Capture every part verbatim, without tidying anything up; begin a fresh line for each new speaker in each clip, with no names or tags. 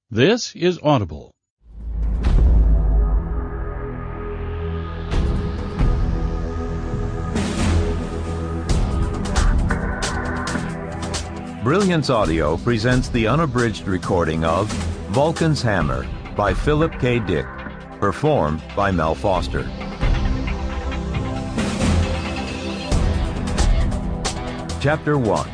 This is Audible.
Brilliance Audio presents the unabridged recording of Vulcan's Hammer by Philip K. Dick, performed by Mel Foster. Chapter one.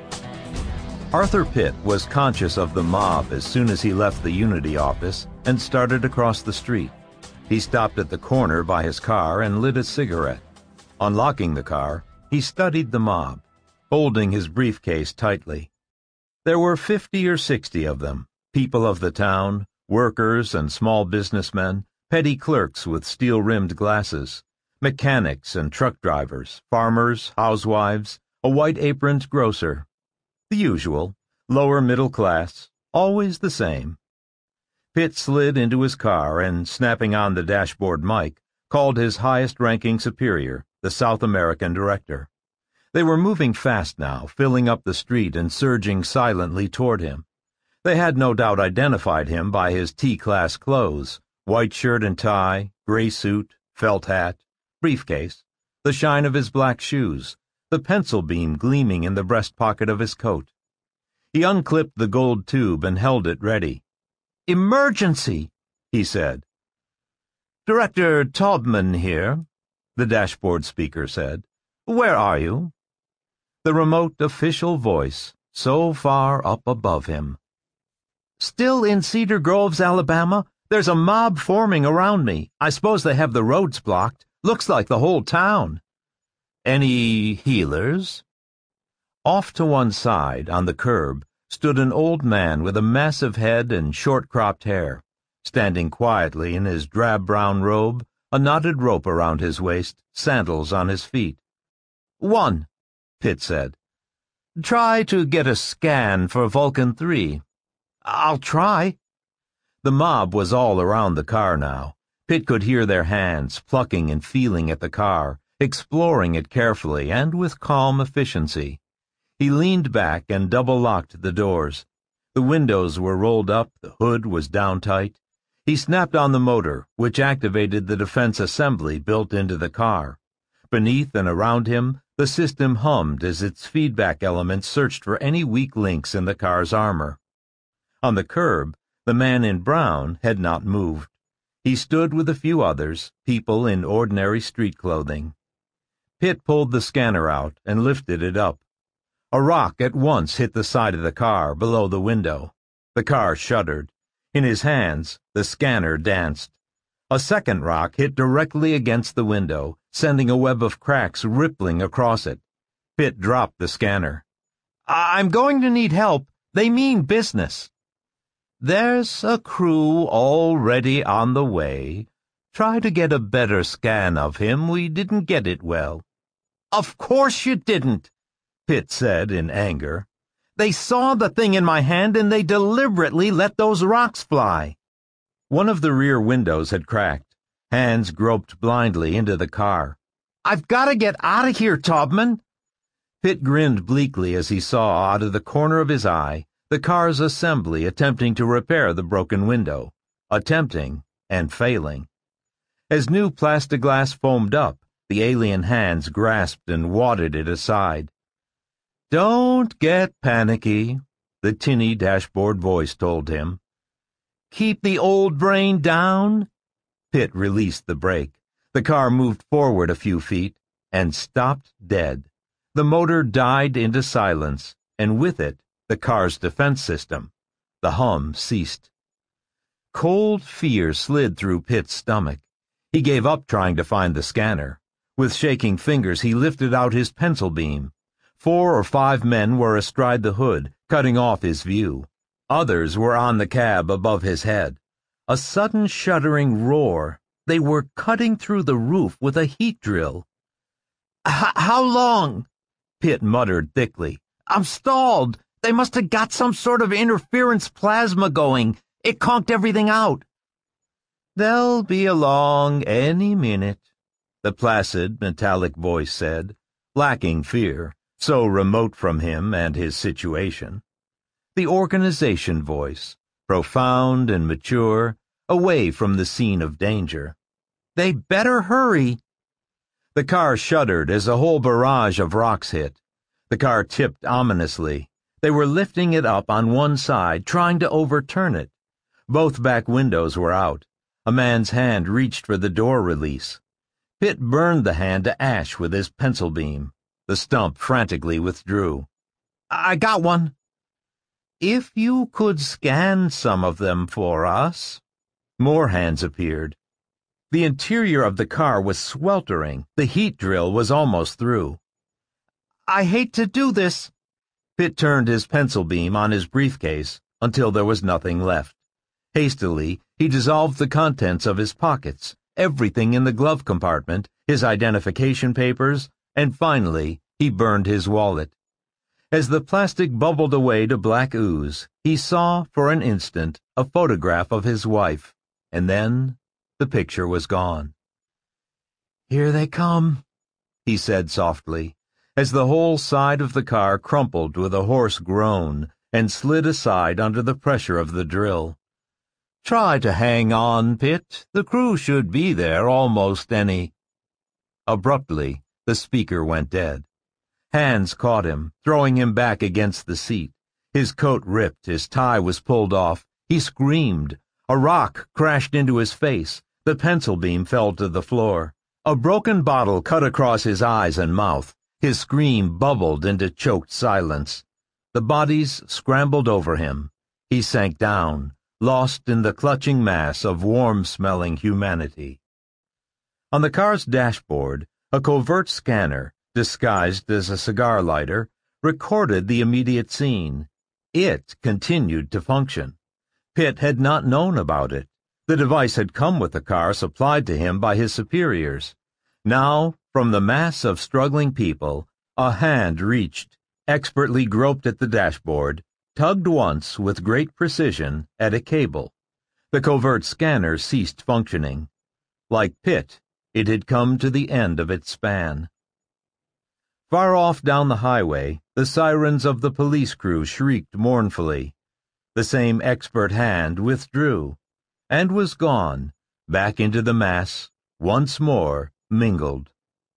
Arthur Pitt was conscious of the mob as soon as he left the Unity office and started across the street. He stopped at the corner by his car and lit a cigarette. Unlocking the car, he studied the mob, holding his briefcase tightly. There were fifty or sixty of them, people of the town, workers and small businessmen, petty clerks with steel-rimmed glasses, mechanics and truck drivers, farmers, housewives, a white-aproned grocer. The usual, lower middle class, always the same. Pitt slid into his car and, snapping on the dashboard mic, called his highest-ranking superior, the South American director. They were moving fast now, filling up the street and surging silently toward him. They had no doubt identified him by his T-class clothes, white shirt and tie, gray suit, felt hat, briefcase, the shine of his black shoes, the pencil beam gleaming in the breast pocket of his coat. He unclipped the gold tube and held it ready. "Emergency," he said. "Director Taubman here," the dashboard speaker said. "Where are you?" The remote official voice, so far up above him. "Still in Cedar Groves, Alabama? There's a mob forming around me. I suppose they have the roads blocked. Looks like the whole town." "Any healers?" Off to one side, on the curb, stood an old man with a massive head and short-cropped hair, standing quietly in his drab-brown robe, a knotted rope around his waist, sandals on his feet. "One," Pitt said. "Try to get a scan for Vulcan three. "I'll try." The mob was all around the car now. Pitt could hear their hands plucking and feeling at the car, exploring it carefully and with calm efficiency. He leaned back and double-locked the doors. The windows were rolled up, the hood was down tight. He snapped on the motor, which activated the defense assembly built into the car. Beneath and around him, the system hummed as its feedback elements searched for any weak links in the car's armor. On the curb, the man in brown had not moved. He stood with a few others, people in ordinary street clothing. Pitt pulled the scanner out and lifted it up. A rock at once hit the side of the car below the window. The car shuddered. In his hands, the scanner danced. A second rock hit directly against the window, sending a web of cracks rippling across it. Pitt dropped the scanner. "I'm going to need help. They mean business." "There's a crew already on the way. Try to get a better scan of him. We didn't get it well." "Of course you didn't," Pitt said in anger. "They saw the thing in my hand and they deliberately let those rocks fly." One of the rear windows had cracked. Hands groped blindly into the car. "I've got to get out of here, Taubman." Pitt grinned bleakly as he saw, out of the corner of his eye, the car's assembly attempting to repair the broken window. Attempting and failing. As new plastiglass foamed up, the alien hands grasped and wadded it aside. "Don't get panicky," the tinny dashboard voice told him. "Keep the old brain down." Pitt released the brake. The car moved forward a few feet and stopped dead. The motor died into silence, and with it, the car's defense system. The hum ceased. Cold fear slid through Pitt's stomach. He gave up trying to find the scanner. With shaking fingers, he lifted out his pencil beam. Four or five men were astride the hood, cutting off his view. Others were on the cab above his head. A sudden shuddering roar. They were cutting through the roof with a heat drill. "How long?" Pitt muttered thickly. "I'm stalled. They must have got some sort of interference plasma going. It conked everything out." "They'll be along any minute," the placid, metallic voice said, lacking fear, so remote from him and his situation. The organization voice, profound and mature, away from the scene of danger. "They better hurry." The car shuddered as a whole barrage of rocks hit. The car tipped ominously. They were lifting it up on one side, trying to overturn it. Both back windows were out. A man's hand reached for the door release. Pitt burned the hand to ash with his pencil beam. The stump frantically withdrew. "I got one." "If you could scan some of them for us." More hands appeared. The interior of the car was sweltering. The heat drill was almost through. "I hate to do this." Pitt turned his pencil beam on his briefcase until there was nothing left. Hastily, he dissolved the contents of his pockets, everything in the glove compartment, his identification papers, and finally, he burned his wallet. As the plastic bubbled away to black ooze, he saw, for an instant, a photograph of his wife, and then the picture was gone. "Here they come," he said softly, as the whole side of the car crumpled with a hoarse groan and slid aside under the pressure of the drill. "Try to hang on, Pitt. The crew should be there almost any—" Abruptly, the speaker went dead. Hands caught him, throwing him back against the seat. His coat ripped, his tie was pulled off. He screamed. A rock crashed into his face. The pencil beam fell to the floor. A broken bottle cut across his eyes and mouth. His scream bubbled into choked silence. The bodies scrambled over him. He sank down, lost in the clutching mass of warm-smelling humanity. On the car's dashboard, a covert scanner, disguised as a cigar lighter, recorded the immediate scene. It continued to function. Pitt had not known about it. The device had come with the car supplied to him by his superiors. Now, from the mass of struggling people, a hand reached, expertly groped at the dashboard, tugged once with great precision at a cable. The covert scanner ceased functioning. Like Pitt, it had come to the end of its span. Far off down the highway, the sirens of the police crew shrieked mournfully. The same expert hand withdrew, and was gone, back into the mass, once more mingled.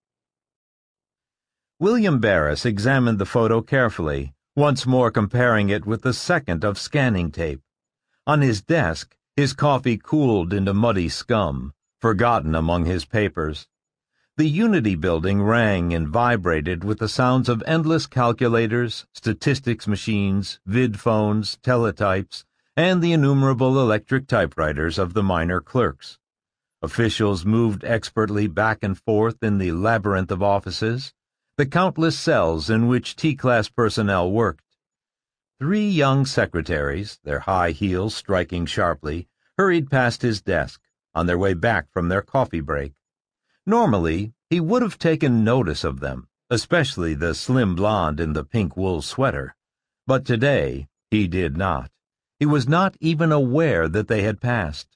William Barris examined the photo carefully, once more comparing it with the second of scanning tape. On his desk, his coffee cooled into muddy scum, forgotten among his papers. The Unity building rang and vibrated with the sounds of endless calculators, statistics machines, vid phones, teletypes, and the innumerable electric typewriters of the minor clerks. Officials moved expertly back and forth in the labyrinth of offices, the countless cells in which T-class personnel worked. Three young secretaries, their high heels striking sharply, hurried past his desk, on their way back from their coffee break. Normally, he would have taken notice of them, especially the slim blonde in the pink wool sweater. But today, he did not. He was not even aware that they had passed.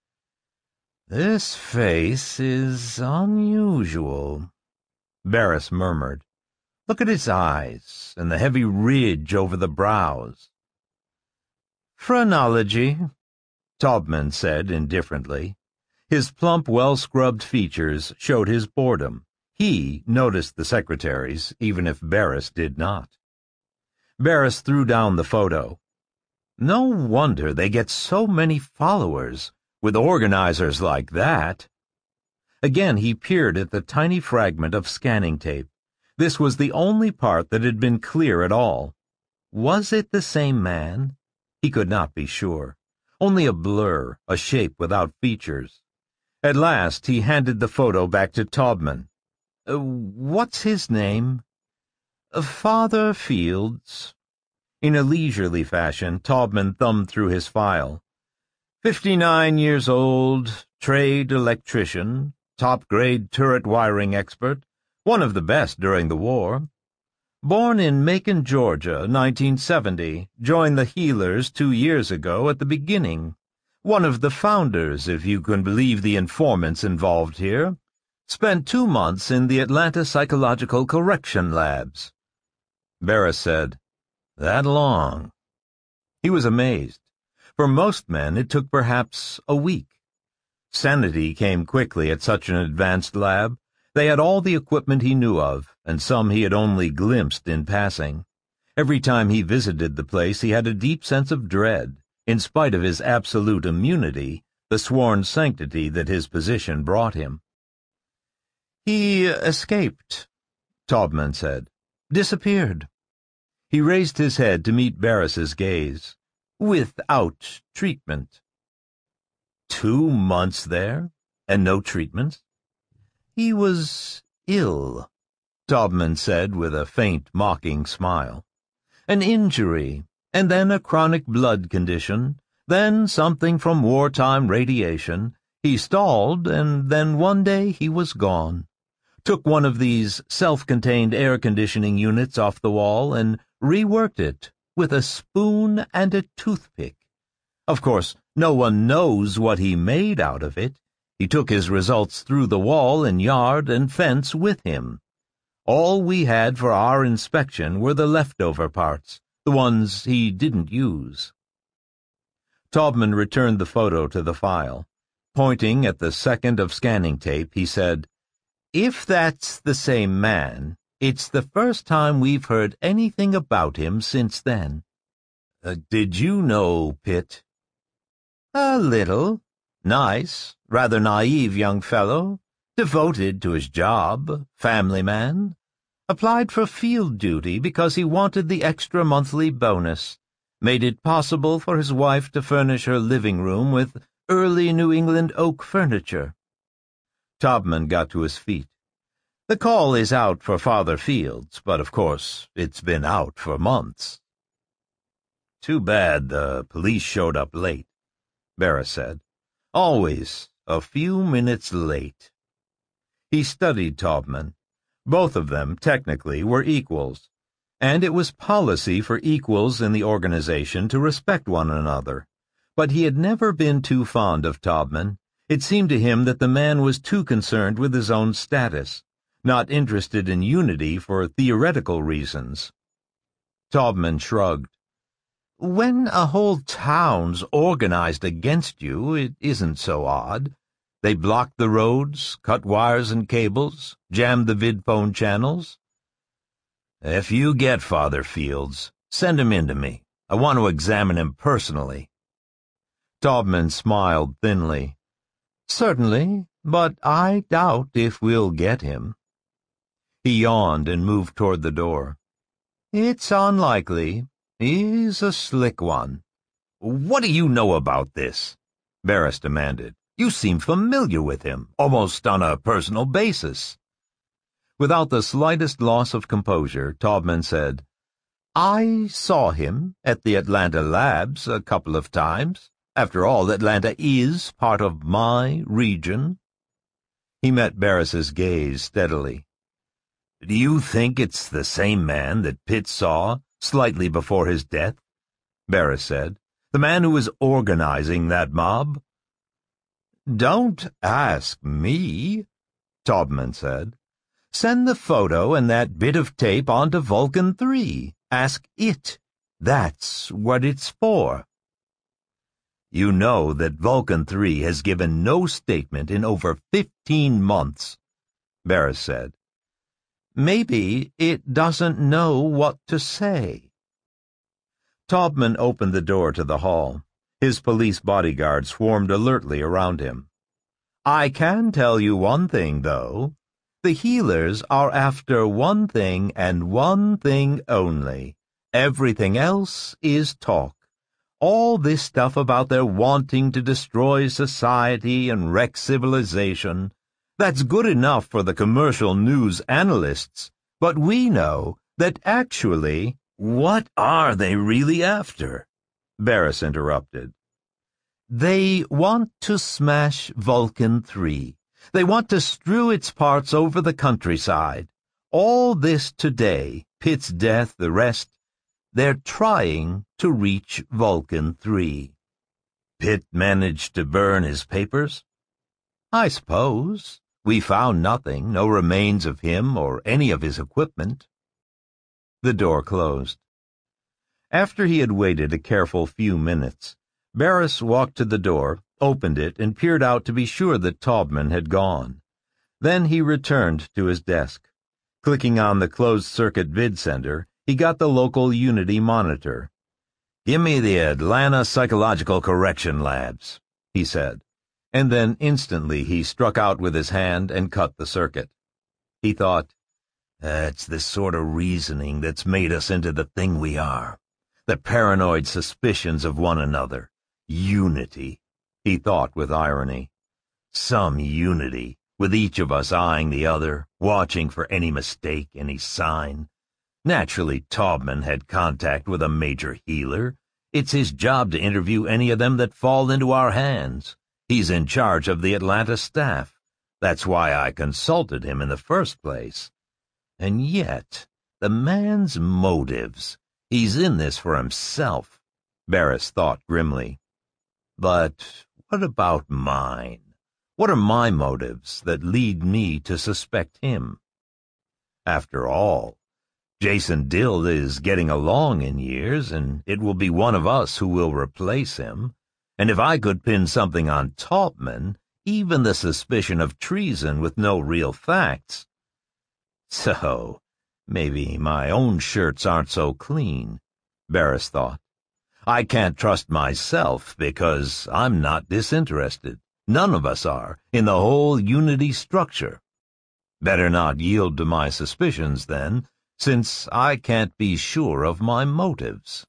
"This face is unusual," Barris murmured. "Look at his eyes and the heavy ridge over the brows." "Phrenology," Taubman said indifferently. His plump, well-scrubbed features showed his boredom. He noticed the secretaries, even if Barris did not. Barris threw down the photo. "No wonder they get so many followers, with organizers like that." Again he peered at the tiny fragment of scanning tape. This was the only part that had been clear at all. Was it the same man? He could not be sure. Only a blur, a shape without features. At last he handed the photo back to Taubman. Uh, what's his name?" Uh, "Father Fields." In a leisurely fashion, Taubman thumbed through his file. Fifty-nine years old, trade electrician, top-grade turret wiring expert, one of the best during the war. Born in Macon, Georgia, nineteen seventy, joined the Healers two years ago at the beginning. One of the founders, if you can believe the informants involved here. Spent two months in the Atlanta Psychological Correction Labs. Barris said, "That long?" He was amazed. For most men, it took perhaps a week. Sanity came quickly at such an advanced lab. They had all the equipment he knew of, and some he had only glimpsed in passing. Every time he visited the place, he had a deep sense of dread, in spite of his absolute immunity, the sworn sanctity that his position brought him. "He escaped," Taubman said. "Disappeared." He raised his head to meet Barris's gaze. "Without treatment." Two months there, and no treatment? "He was ill," Taubman said with a faint, mocking smile. "An injury, and then a chronic blood condition, then something from wartime radiation. He stalled, and then one day he was gone. Took one of these self-contained air conditioning units off the wall and reworked it with a spoon and a toothpick. Of course, no one knows what he made out of it. He took his results through the wall and yard and fence with him. All we had for our inspection were the leftover parts, the ones he didn't use." Taubman returned the photo to the file. Pointing at the second of scanning tape, he said, "If that's the same man, it's the first time we've heard anything about him since then." Uh, "Did you know Pitt?" "A little. Nice, rather naive young fellow, devoted to his job, family man. Applied for field duty because he wanted the extra monthly bonus. Made it possible for his wife to furnish her living room with early New England oak furniture." Taubman got to his feet. "The call is out for Father Fields, but of course it's been out for months." "Too bad the police showed up late," Barris said. "Always a few minutes late." He studied Taubman. Both of them, technically, were equals, and it was policy for equals in the organization to respect one another. But he had never been too fond of Taubman. It seemed to him that the man was too concerned with his own status, not interested in unity for theoretical reasons. Taubman shrugged. "When a whole town's organized against you, it isn't so odd. They blocked the roads, cut wires and cables, jammed the vidphone channels." "If you get Father Fields, send him in to me. I want to examine him personally." Taubman smiled thinly. "Certainly, but I doubt if we'll get him." He yawned and moved toward the door. "It's unlikely. He's a slick one." "What do you know about this?" Barris demanded. "You seem familiar with him, almost on a personal basis." Without the slightest loss of composure, Taubman said, "I saw him at the Atlanta labs a couple of times. After all, Atlanta is part of my region." He met Barris's gaze steadily. "Do you think it's the same man that Pitt saw slightly before his death?" Barris said. "The man who was organizing that mob?" "Don't ask me," Taubman said. "Send the photo and that bit of tape on to Vulcan three. Ask it. That's what it's for." "You know that Vulcan three has given no statement in over fifteen months," Barris said. "Maybe it doesn't know what to say." Taubman opened the door to the hall. His police bodyguard swarmed alertly around him. "I can tell you one thing, though. The healers are after one thing and one thing only. Everything else is talk. All this stuff about their wanting to destroy society and wreck civilization, that's good enough for the commercial news analysts, but we know that actually—" "What are they really after?" Barris interrupted. "They want to smash Vulcan three. They want to strew its parts over the countryside. All this today, Pitt's death, the rest, they're trying to reach Vulcan three. Pitt managed to burn his papers?" "I suppose. We found nothing, no remains of him or any of his equipment." The door closed. After he had waited a careful few minutes, Barris walked to the door, opened it, and peered out to be sure that Taubman had gone. Then he returned to his desk. Clicking on the closed-circuit vid center, he got the local Unity monitor. "Give me the Atlanta Psychological Correction Labs," he said, and then instantly he struck out with his hand and cut the circuit. He thought, "It's this sort of reasoning that's made us into the thing we are. The paranoid suspicions of one another. Unity," he thought with irony. "Some unity, with each of us eyeing the other, watching for any mistake, any sign. Naturally, Taubman had contact with a major healer. It's his job to interview any of them that fall into our hands. He's in charge of the Atlanta staff. That's why I consulted him in the first place. And yet, the man's motives. He's in this for himself," Barris thought grimly. "But what about mine? What are my motives that lead me to suspect him? After all, Jason Dill is getting along in years, and it will be one of us who will replace him. And if I could pin something on Taubman, even the suspicion of treason with no real facts. So, maybe my own shirts aren't so clean," Barris thought. "I can't trust myself because I'm not disinterested. None of us are, in the whole Unity structure. Better not yield to my suspicions, then, since I can't be sure of my motives."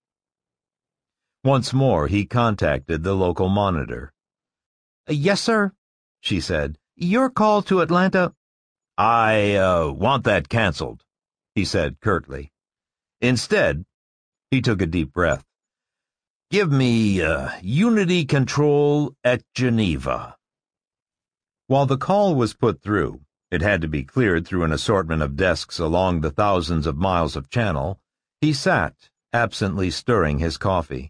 Once more he contacted the local monitor. "Yes, sir," she said. "Your call to Atlanta—" "I, uh, want that canceled," he said curtly. "Instead," he took a deep breath, "give me, uh, Unity control at Geneva." While the call was put through, it had to be cleared through an assortment of desks along the thousands of miles of channel, he sat, absently stirring his coffee.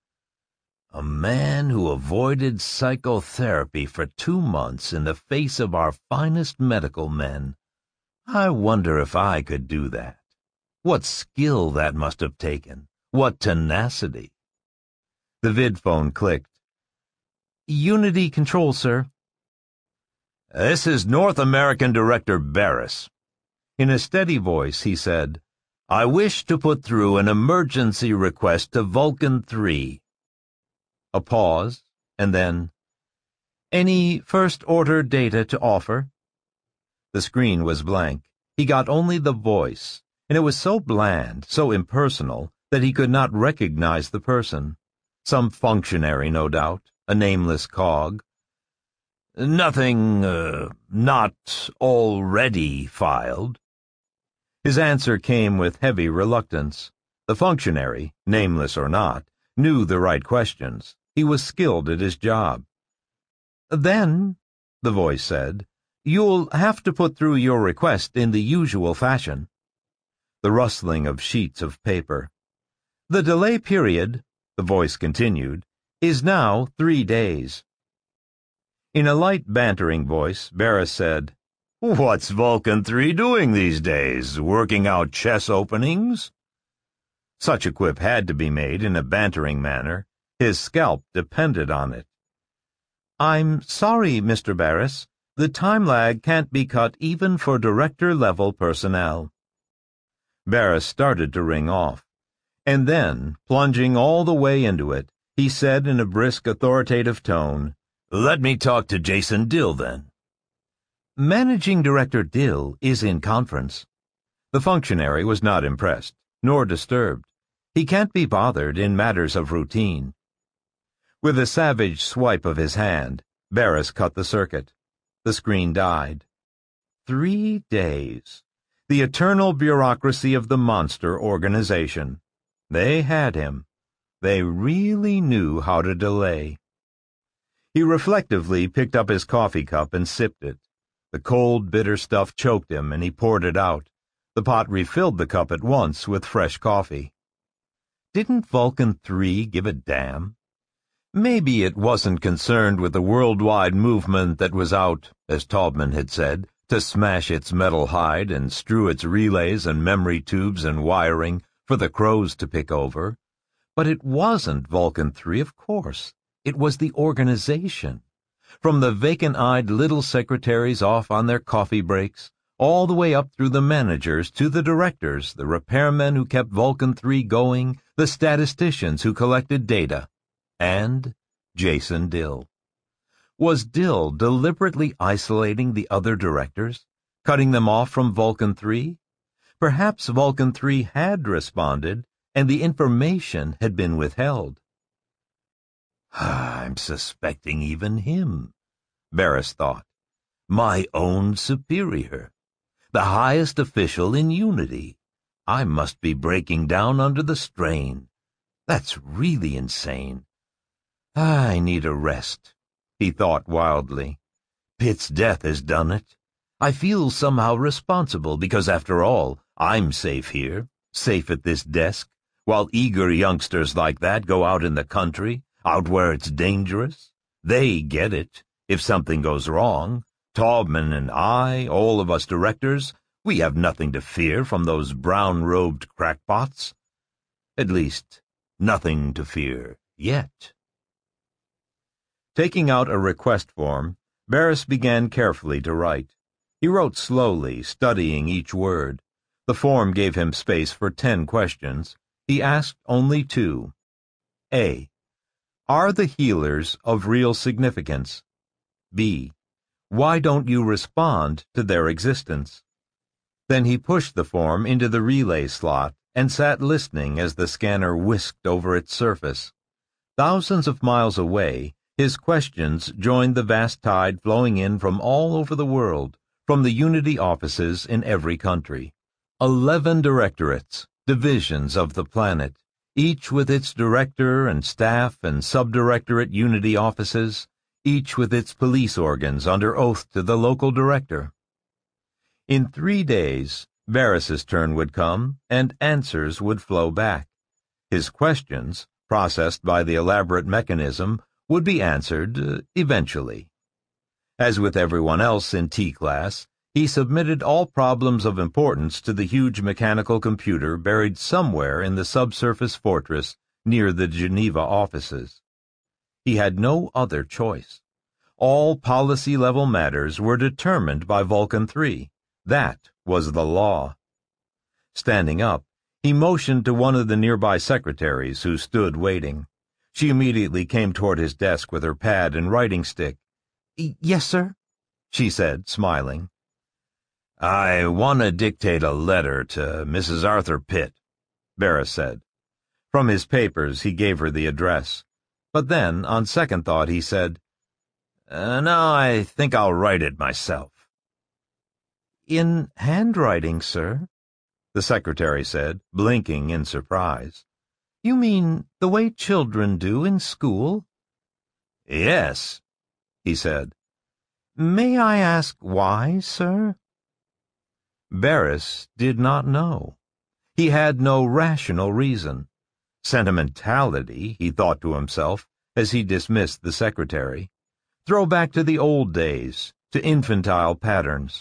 "A man who avoided psychotherapy for two months in the face of our finest medical men. I wonder if I could do that. What skill that must have taken. What tenacity." The vid phone clicked. "Unity control, sir." "This is North American Director Barris." In a steady voice, he said, "I wish to put through an emergency request to Vulcan three. A pause, and then, "Any first-order data to offer?" The screen was blank. He got only the voice, and it was so bland, so impersonal, that he could not recognize the person. Some functionary, no doubt, a nameless cog. "Nothing, uh, not already filed." His answer came with heavy reluctance. The functionary, nameless or not, knew the right questions. He was skilled at his job. "Then," the voice said, "you'll have to put through your request in the usual fashion." The rustling of sheets of paper. "The delay period," the voice continued, "is now three days." In a light, bantering voice, Barris said, "What's Vulcan three doing these days? Working out chess openings?" Such a quip had to be made in a bantering manner. His scalp depended on it. "I'm sorry, Mister Barris. The time lag can't be cut even for director-level personnel." Barris started to ring off, and then, plunging all the way into it, he said in a brisk, authoritative tone, "Let me talk to Jason Dill, then." "Managing Director Dill is in conference." The functionary was not impressed, nor disturbed. He can't be bothered in matters of routine. With a savage swipe of his hand, Barris cut the circuit. The screen died. Three days. The eternal bureaucracy of the monster organization. They had him. They really knew how to delay. He reflectively picked up his coffee cup and sipped it. The cold, bitter stuff choked him, and he poured it out. The pot refilled the cup at once with fresh coffee. Didn't Vulcan three give a damn? Maybe it wasn't concerned with the worldwide movement that was out, as Taubman had said, to smash its metal hide and strew its relays and memory tubes and wiring for the crows to pick over. But it wasn't Vulcan three, of course. It was the organization. From the vacant-eyed little secretaries off on their coffee breaks, all the way up through the managers to the directors, the repairmen who kept Vulcan three going, the statisticians who collected data, and Jason Dill. Was Dill deliberately isolating the other directors, cutting them off from Vulcan three? Perhaps Vulcan three had responded, and the information had been withheld. I'm suspecting even him, Barris thought. My own superior. The highest official in Unity. I must be breaking down under the strain. That's really insane. I need a rest, he thought wildly. Pitt's death has done it. I feel somehow responsible because, after all, I'm safe here, safe at this desk, while eager youngsters like that go out in the country, out where it's dangerous. They get it. If something goes wrong, Taubman and I, all of us directors, we have nothing to fear from those brown-robed crackpots. At least, nothing to fear yet. Taking out a request form, Barris began carefully to write. He wrote slowly, studying each word. The form gave him space for ten questions. He asked only two. A. Are the healers of real significance? B. Why don't you respond to their existence? Then he pushed the form into the relay slot and sat listening as the scanner whisked over its surface. Thousands of miles away, his questions joined the vast tide flowing in from all over the world, from the Unity offices in every country. Eleven directorates, divisions of the planet, each with its director and staff and subdirectorate Unity offices, each with its police organs under oath to the local director. In three days, Barris's turn would come, and answers would flow back. His questions, processed by the elaborate mechanism, would be answered uh, eventually. As with everyone else in T-Class, he submitted all problems of importance to the huge mechanical computer buried somewhere in the subsurface fortress near the Geneva offices. He had no other choice. All policy-level matters were determined by Vulcan three. That was the law. Standing up, he motioned to one of the nearby secretaries who stood waiting. She immediately came toward his desk with her pad and writing stick. "Yes, sir," she said, smiling. "I want to dictate a letter to Missus Arthur Pitt," Barris said. From his papers he gave her the address. But then, on second thought, he said, uh, "No, I think I'll write it myself." "In handwriting, sir?" the secretary said, blinking in surprise. "You mean the way children do in school?" "Yes," he said. "May I ask why, sir?" Barris did not know. He had no rational reason. Sentimentality, he thought to himself as he dismissed the secretary. Throw back to the old days, to infantile patterns.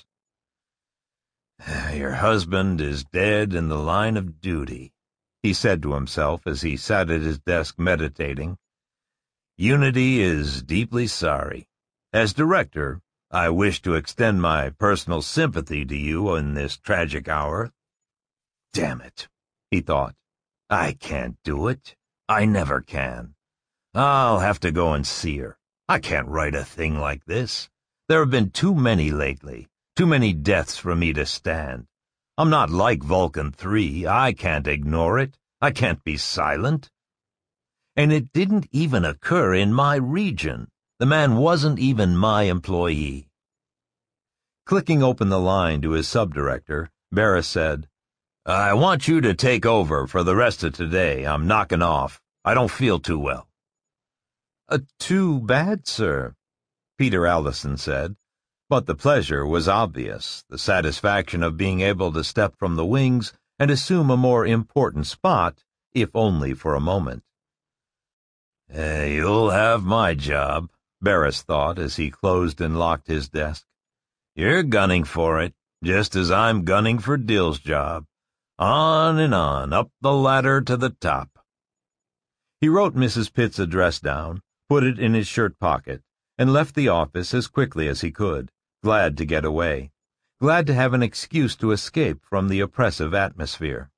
"Your husband is dead in the line of duty," he said to himself as he sat at his desk meditating. "Unity is deeply sorry. As director, I wish to extend my personal sympathy to you in this tragic hour." Damn it, he thought. I can't do it. I never can. I'll have to go and see her. I can't write a thing like this. There have been too many lately, too many deaths for me to stand. I'm not like Vulcan three. I can't ignore it. I can't be silent. And it didn't even occur in my region. The man wasn't even my employee. Clicking open the line to his subdirector, Barris said, "I want you to take over for the rest of today. I'm knocking off. I don't feel too well." Uh, too bad, sir," Peter Allison said, but the pleasure was obvious, the satisfaction of being able to step from the wings and assume a more important spot, if only for a moment. Uh, you'll have my job, Barris thought as he closed and locked his desk. You're gunning for it, just as I'm gunning for Dill's job. On and on, up the ladder to the top. He wrote Missus Pitt's address down, put it in his shirt pocket, and left the office as quickly as he could, glad to get away, glad to have an excuse to escape from the oppressive atmosphere.